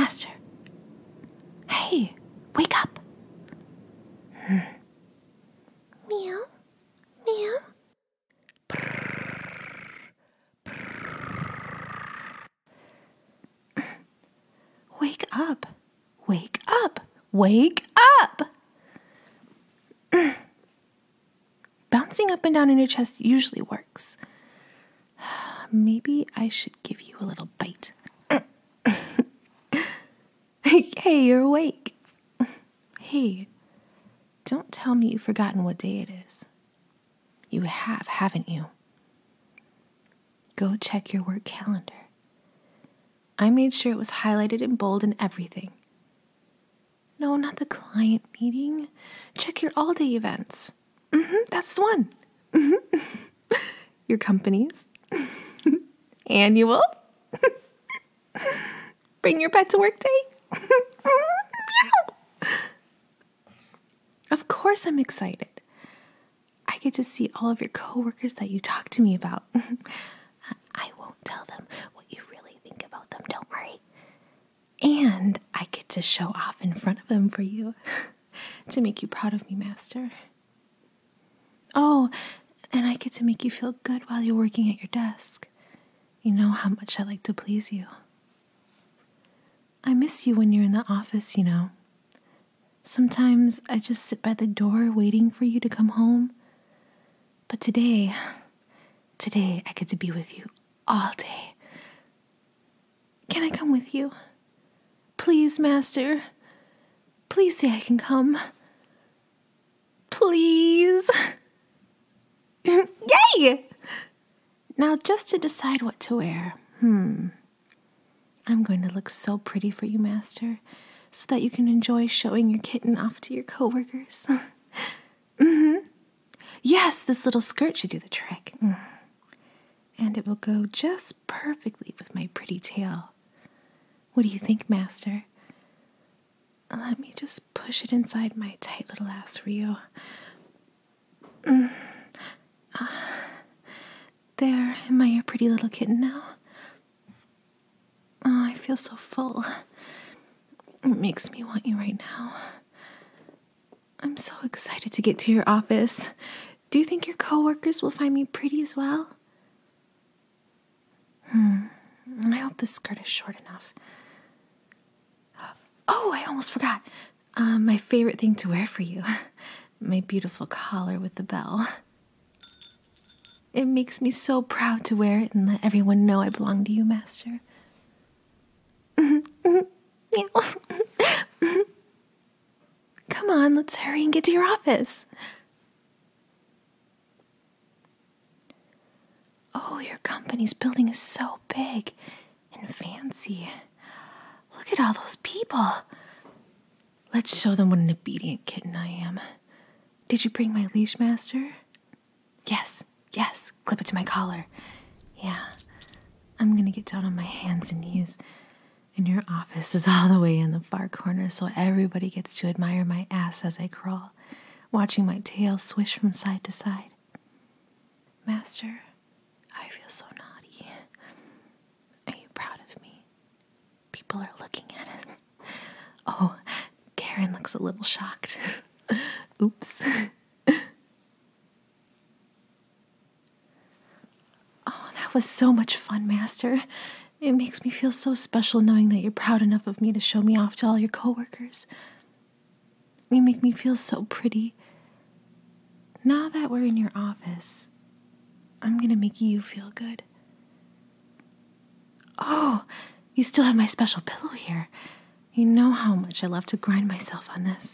Master. Hey, wake up. Meow, meow. Wake up, wake up, wake up. Bouncing up and down in your chest usually works. Maybe I should give you a little bite. Hey, you're awake. Hey, don't tell me you've forgotten what day it is. You have, haven't you? Go check your work calendar. I made sure it was highlighted in bold and everything. No, not the client meeting. Check your all-day events. That's the one. Your company's annual. Bring your pet to work day. Of course I'm excited. I get to see all of your coworkers that you talk to me about. I won't tell them what you really think about them, don't worry. And I get to show off in front of them for you to make you proud of me, Master. Oh, and I get to make you feel good while you're working at your desk. You know how much I like to please you. I miss you when you're in the office, you know. Sometimes I just sit by the door waiting for you to come home. But today I get to be with you all day. Can I come with you? Please, Master. Please say I can come. Please. Yay! Now, just to decide what to wear. I'm going to look so pretty for you, Master, so that you can enjoy showing your kitten off to your coworkers. Yes, this little skirt should do the trick. And it will go just perfectly with my pretty tail. What do you think, Master? Let me just push it inside my tight little ass for you. There, am I your pretty little kitten now? Oh, I feel so full. It makes me want you right now. I'm so excited to get to your office. Do you think your coworkers will find me pretty as well? I hope this skirt is short enough. Oh, I almost forgot. My favorite thing to wear for you. My beautiful collar with the bell. It makes me so proud to wear it and let everyone know I belong to you, Master. Come on, let's hurry and get to your office. Oh, your company's building is so big and fancy. Look at all those people. Let's show them what an obedient kitten I am. Did you bring my leash, Master? Yes, clip it to my collar. Yeah, I'm gonna get down on my hands and knees. And your office is all the way in the far corner, so everybody gets to admire my ass as I crawl, watching my tail swish from side to side. Master, I feel so naughty. Are you proud of me? People are looking at us. Oh, Karen looks a little shocked. Oops. Oh, that was so much fun, Master. It makes me feel so special knowing that you're proud enough of me to show me off to all your coworkers. You make me feel so pretty. Now that we're in your office, I'm going to make you feel good. Oh, you still have my special pillow here. You know how much I love to grind myself on this.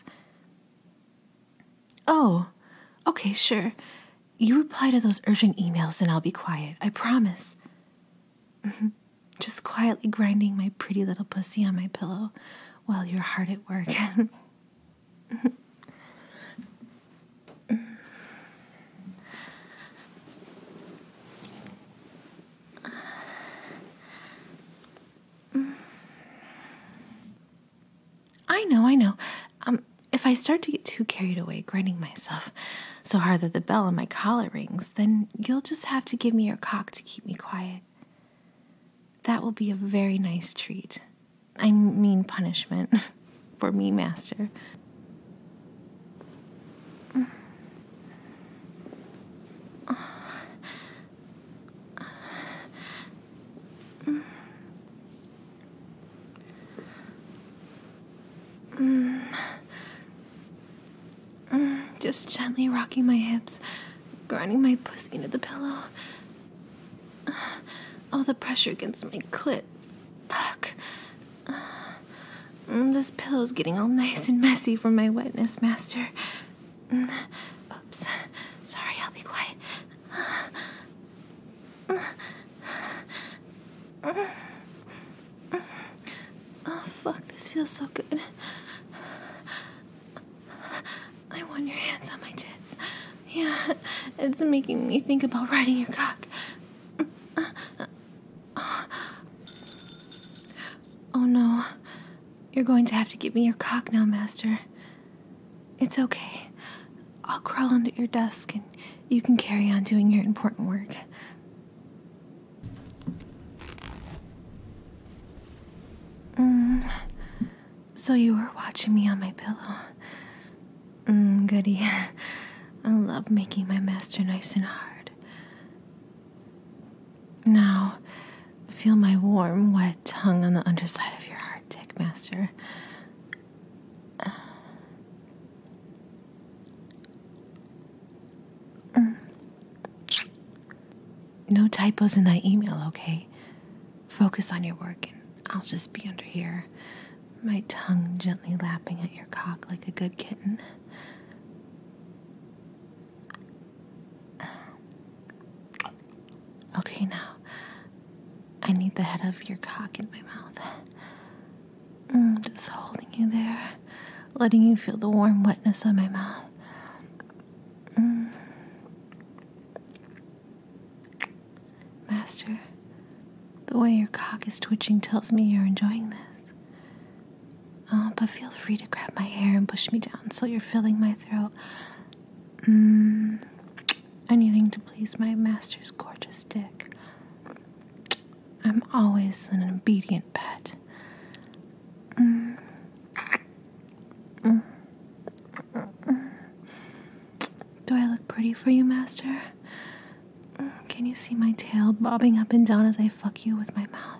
Oh, okay, sure. You reply to those urgent emails and I'll be quiet. I promise. Just quietly grinding my pretty little pussy on my pillow while you're hard at work. I know. If I start to get too carried away grinding myself so hard that the bell on my collar rings, then you'll just have to give me your cock to keep me quiet. That will be a very nice treat. I mean punishment for me, Master. Just gently rocking my hips, grinding my pussy into the pillow. All the pressure against my clit. Fuck. This pillow's getting all nice and messy from my wetness, Master. Oops. Sorry, I'll be quiet. Oh, fuck, this feels so good. I want your hands on my tits. Yeah, it's making me think about riding your cock. Oh no, you're going to have to give me your cock now, Master. It's okay. I'll crawl under your desk and you can carry on doing your important work. So you were watching me on my pillow. Goody. I love making my master nice and hard. Now, feel my warm, wet tongue on the underside of your hard dick, Master. No typos in that email, okay? Focus on your work and I'll just be under here, my tongue gently lapping at your cock like a good kitten. Okay, now, I need the head of your cock in my mouth. Just holding you there, letting you feel the warm wetness on my mouth. Master, the way your cock is twitching tells me you're enjoying this. But feel free to grab my hair and push me down so you're filling my throat. Anything to please my master's gorgeous dick. I'm always an obedient pet. Do I look pretty for you, Master? Can you see my tail bobbing up and down as I fuck you with my mouth?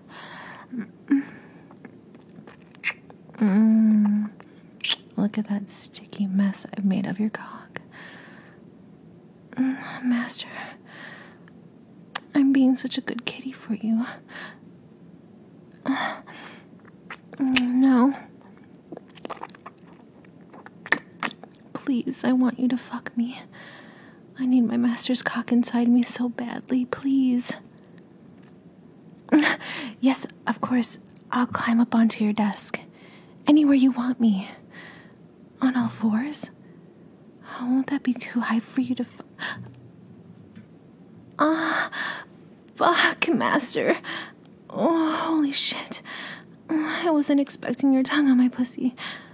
Look at that sticky mess I've made of your cock. Master, I'm being such a good kitty for you. No. Please, I want you to fuck me. I need my master's cock inside me so badly, please. Yes, of course, I'll climb up onto your desk. Anywhere you want me. On all fours? Won't that be too high for you to fuck, Master. Oh, holy shit. I wasn't expecting your tongue on my pussy.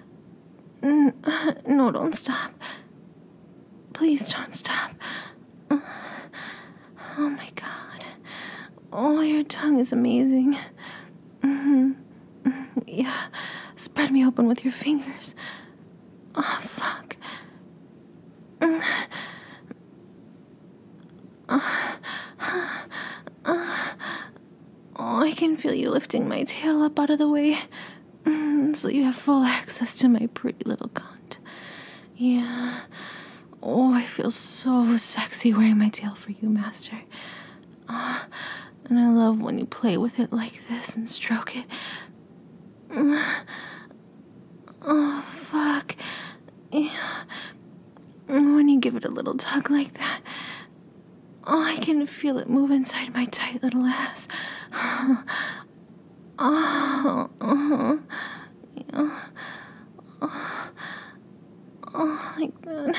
No, don't stop. Please don't stop. Oh my God. Oh, your tongue is amazing. Yeah, spread me open with your fingers. Oh, fuck. Oh, I can feel you lifting my tail up out of the way, so you have full access to my pretty little cunt. Yeah. Oh, I feel so sexy wearing my tail for you, Master. And I love when you play with it like this and stroke it. Oh, fuck. Yeah. When you give it a little tug like that, oh, I can feel it move inside my tight little ass. Oh, yeah. Oh, like that.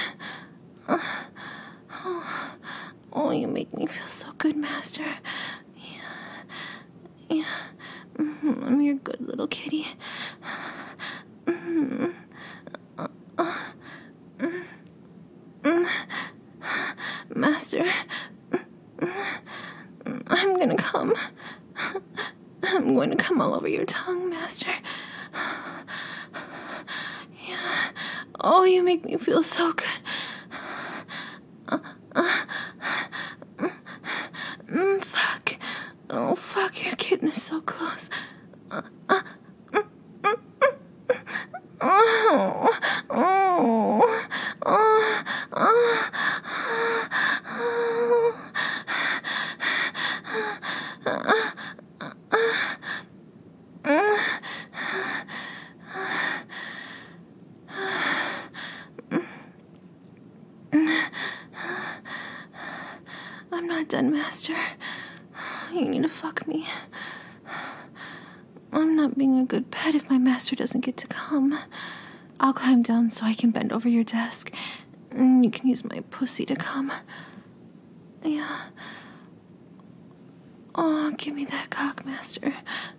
Oh, you make me feel so good, Master. Yeah. I'm your good little kitty. Master, I'm gonna come. I'm going to come all over your tongue, Master. Yeah. Oh, you make me feel so good. Fuck. Oh, fuck, your kitten is so close. I'm not done, Master. You need to fuck me. I'm not being a good pet if my master doesn't get to come. I'll climb down so I can bend over your desk, and you can use my pussy to come. Yeah. Oh, give me that cock, Master.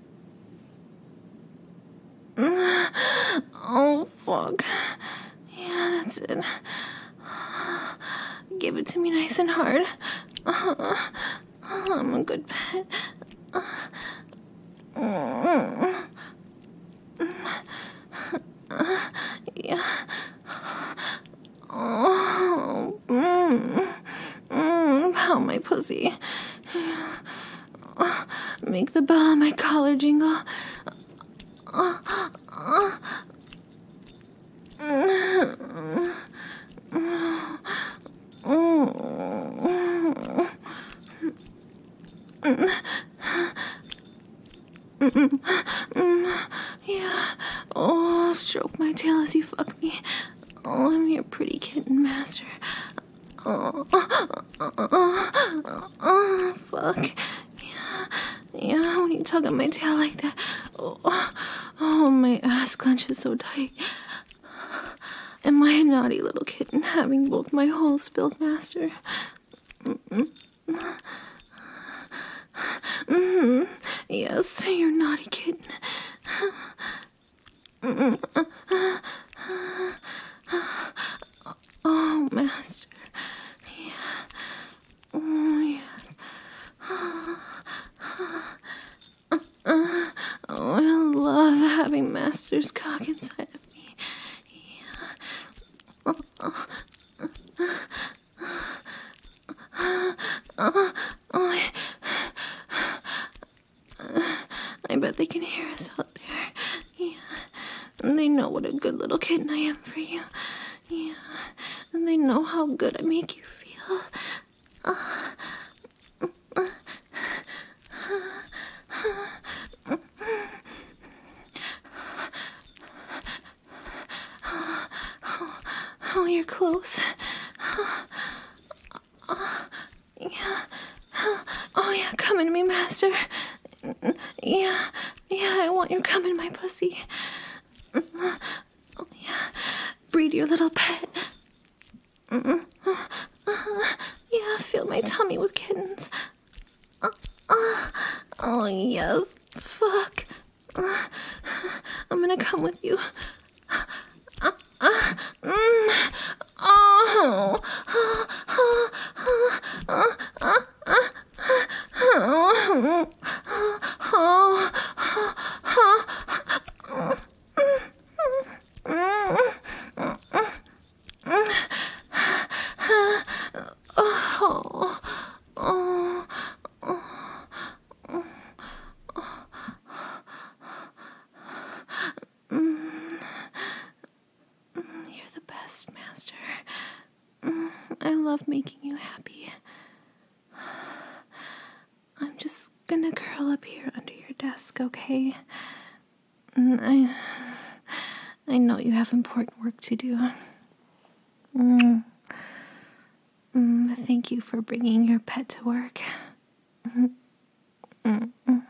Oh, fuck. Yeah, that's it. Give it to me nice and hard. I'm a good pet. Yeah. Oh, pound my pussy. Make the bell on my collar jingle. Yeah. Oh, stroke my tail as you fuck me. Oh, I'm your pretty kitten, Master. Oh, fuck. Yeah, when you tug on my tail like that. Oh, my ass clenches so tight. Am I a naughty little kitten having both my holes filled, Master? Yes, you're a naughty kitten. Oh, Master. Yeah. Oh, yes. Oh, I love having Master's cock inside of me. Yeah. I bet they can hear us out there. Yeah. And they know what a good little kitten I am for you. Yeah. And they know how good I make you feel. Oh, you're close. Yeah. Oh, yeah, come in me, Master. Yeah, I want you to come in my pussy. Oh, yeah, breed your little pet. Yeah, fill my tummy with kittens. Oh, yes, fuck. I'm gonna come with you. You're the best, Master. I love making you happy. I'm just gonna curl up here under your desk, okay? I know you have important work to do. Thank you for bringing your pet to work.